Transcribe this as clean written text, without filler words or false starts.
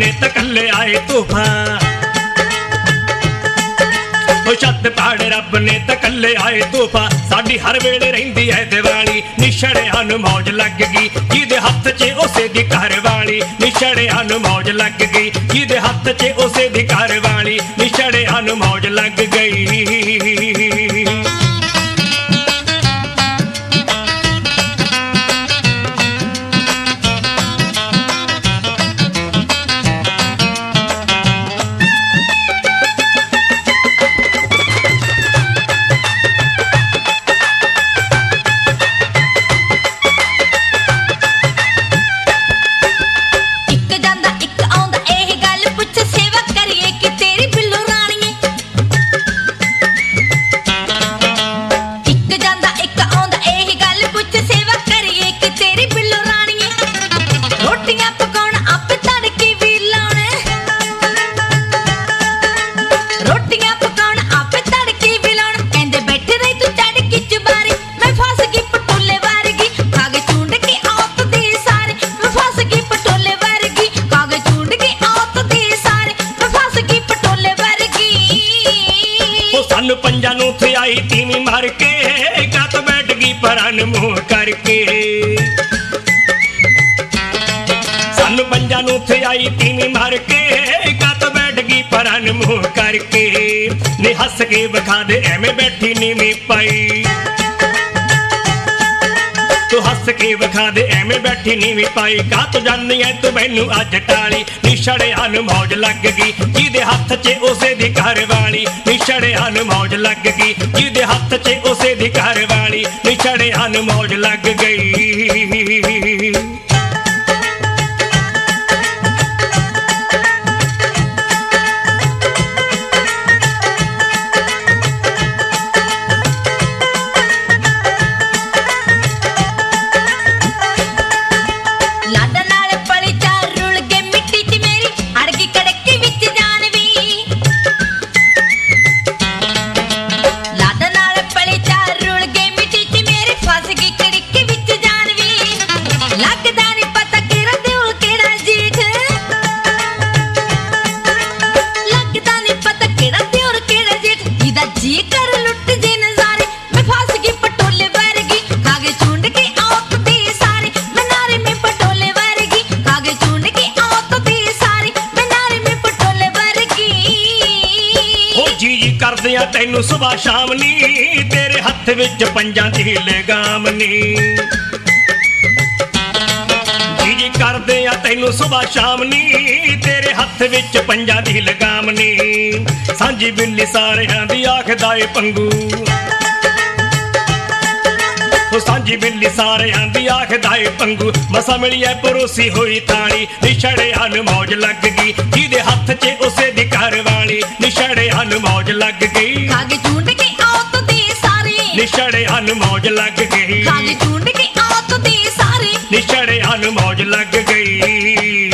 ने तां कल्ले आए तूफान। छत पाड़ रब ने तां कल्ले आए तूफा। साडी हर वेले रहिंदी है दिवाली। निछड़ियां नूं मौज लग गई जिहदे हत्थ च उसे दी घर वाली। निछड़ियां नूं मौज लग गई जिहदे हत्थ च उसे दी घर वाली। निछड़ियां नूं मौज लग गई। पंजा नूं थे आई तीवी मार के गत बैठ गई परान मुंह करके। सानू पंजा नूं थे आई तीवी मार के गत बैठ गई परान मुंह करके। नी हस के विखा दे एवें बैठी नीवी पाई। तू हस के विखा दे एवें बैठी नीवी पाई। का तू जानी है तू मैनू अज टाली। निछड़ियां नूं मौज लग गई जिहदे हत्थ च उसे दी घर वाली। निछड़ियां नूं मौज लग गई जिहदे हत्थ च उसे दी घर वाली। निछड़ियां नूं मौज लग गई। करदियां तैनू सुबह शाम नी तेरे हत्थ विच पंजां दी लगाम नी। जी करदियां तैनू सुबह शाम नी तेरे हत्थ विच पंजां दी लगाम नी। सांझी बिल्ली सारियां दी आखदा ए पंगू। सांझी बिल्ली सारियां दी आखदा ए पंगू। मसा मिलिए परोसी हुई थाली। निछड़ियां नूं मौज लग गई जिहदे हत्थ च उसे दी घर वाली। निछड़ियां नूं मौज लग गई खागे झुंड के आओ तो दे सारे। निछड़ियां नूं मौज लग गई खागे झुंड के आओ तो दे सारे। निछड़ियां नूं मौज लग गई।